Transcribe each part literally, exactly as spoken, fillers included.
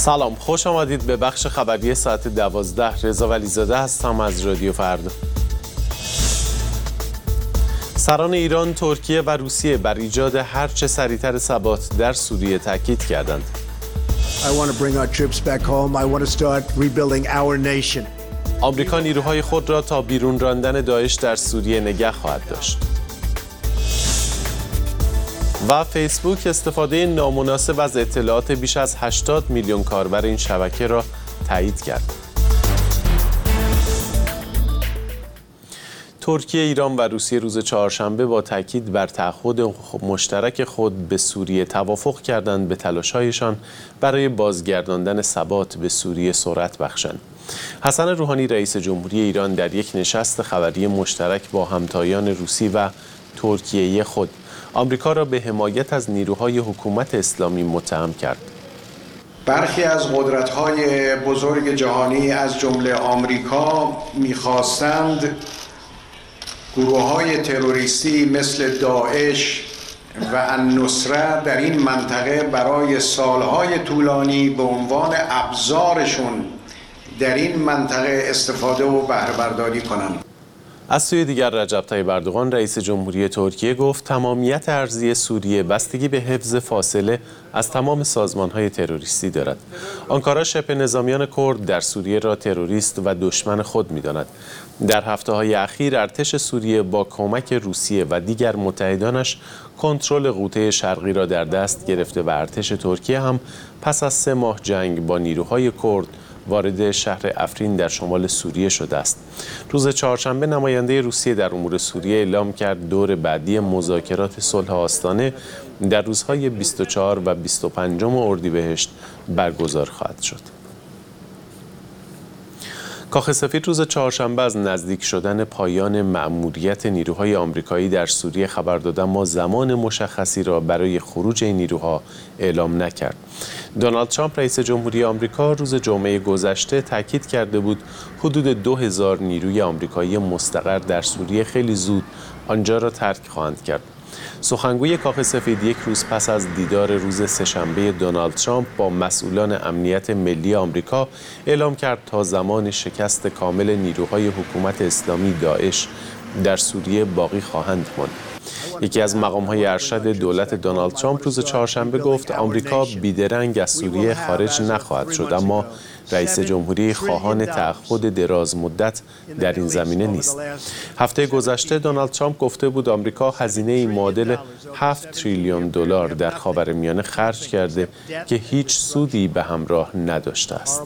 سلام، خوش آمدید به بخش خبری ساعت دوازده. رضا ولیزاده هستم از رادیو فردا. سران ایران، ترکیه و روسیه بر ایجاد هرچه سریعتر ثبات در سوریه تاکید کردند. I want to bring our troops back home. I want to start rebuilding our nation. آمریکا نیروهای خود را تا بیرون راندن داعش در سوریه نگه خواهد داشت. و فیسبوک استفاده نامناسب از اطلاعات بیش از هشتاد میلیون کاربر این شبکه را تایید کرد. ترکیه، ایران و روسیه روز چهارشنبه با تاکید بر تعهد مشترک خود به سوریه توافق کردند به تلاش‌هایشان برای بازگرداندن ثبات به سوریه سرعت بخشند. حسن روحانی رئیس جمهوری ایران در یک نشست خبری مشترک با همتایان روسی و ترکیه خود آمریکا را به حمایت از نیروهای حکومت اسلامی متهم کرد. برخی از قدرت‌های بزرگ جهانی از جمله آمریکا می‌خواستند گروه‌های تروریستی مثل داعش و النصره در این منطقه برای سالهای طولانی به عنوان ابزارشون در این منطقه استفاده و بهره برداری کنند. از سوی دیگر رجب طیب اردوغان رئیس جمهوری ترکیه گفت تمامیت ارضی سوریه بستگی به حفظ فاصله از تمام سازمان‌های تروریستی دارد. آنکارا شبه نظامیان کرد در سوریه را تروریست و دشمن خود می‌داند. در هفته‌های اخیر ارتش سوریه با کمک روسیه و دیگر متحدانش کنترل غوطه شرقی را در دست گرفته و ارتش ترکیه هم پس از سه ماه جنگ با نیروهای کرد وارد شهر افرین در شمال سوریه شده است. روز چهارشنبه نماینده روسیه در امور سوریه اعلام کرد دور بعدی مذاکرات صلح آستانه در روزهای بیست و چهار و بیست و پنج اردیبهشت برگزار خواهد شد. کاخ سفید روز چهارشنبه از نزدیک شدن پایان مأموریت نیروهای آمریکایی در سوریه خبر داد، اما زمان مشخصی را برای خروج این نیروها اعلام نکرد. دونالد ترامپ رئیس جمهوری آمریکا روز جمعه گذشته تاکید کرده بود حدود دو هزار نیروی آمریکایی مستقر در سوریه خیلی زود آنجا را ترک خواهند کرد. سخنگوی کاخ سفید یک روز پس از دیدار روز سه‌شنبه دونالد ترامپ با مسئولان امنیت ملی آمریکا اعلام کرد تا زمان شکست کامل نیروهای حکومت اسلامی داعش در سوریه باقی خواهند ماند. یکی از مقام‌های ارشد دولت دونالد ترامپ روز چهارشنبه گفت آمریکا بیدرنگ از سوریه خارج نخواهد شد، اما رئیس جمهوری خواهان تعهد دراز مدت در این زمینه نیست. هفته گذشته دونالد ترامپ گفته بود آمریکا هزینه معادل هفت تریلیون دلار در خاورمیانه خرج کرده که هیچ سودی به همراه نداشته است.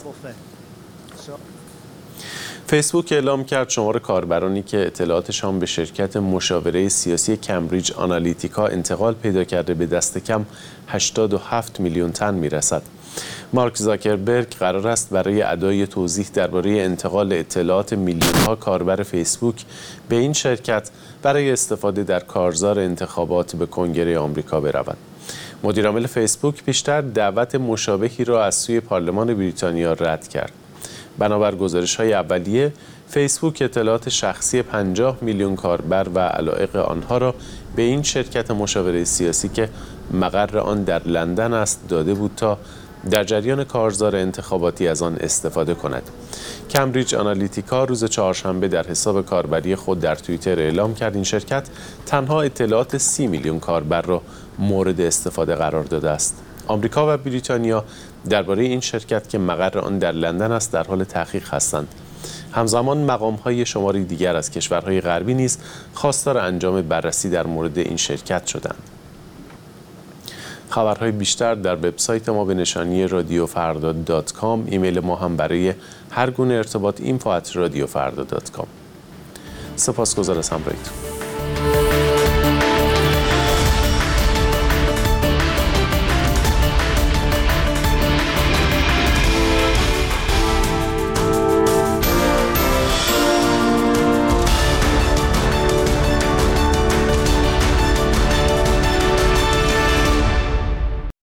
فیسبوک اعلام کرد شمار کاربرانی که اطلاعاتشان به شرکت مشاوره سیاسی کمبریج آنالیتیکا انتقال پیدا کرده به دست کم هشتاد و هفت میلیون تن میرسد. مارک زاکربرگ قرار است برای ادای توضیح درباره انتقال اطلاعات میلیون‌ها کاربر فیسبوک به این شرکت برای استفاده در کارزار انتخابات به کنگره آمریکا برود. مدیرعامل فیسبوک پیشتر دعوت مشابهی را از سوی پارلمان بریتانیا رد کرد. بنابر گزارش‌های اولیه، فیسبوک اطلاعات شخصی پنجاه میلیون کاربر و علایق آنها را به این شرکت مشاوره سیاسی که مقر آن در لندن است داده بود تا در جریان کارزار انتخاباتی از آن استفاده کند. کمبریج آنالیتیکا روز چهارشنبه در حساب کاربری خود در توییتر اعلام کرد این شرکت تنها اطلاعات سی میلیون کاربر را مورد استفاده قرار داده است. آمریکا و بریتانیا درباره این شرکت که مقر آن در لندن است در حال تحقیق هستند. همزمان مقام‌های شماری دیگر از کشورهای غربی نیز خواستار انجام بررسی در مورد این شرکت شدند. خبرهای بیشتر در وبسایت ما به نشانی رادیو فردا دات کام، ایمیل ما هم برای هر گونه ارتباط اینفو ات رادیو فردا دات کام. سپاسگزار از همراهیتون.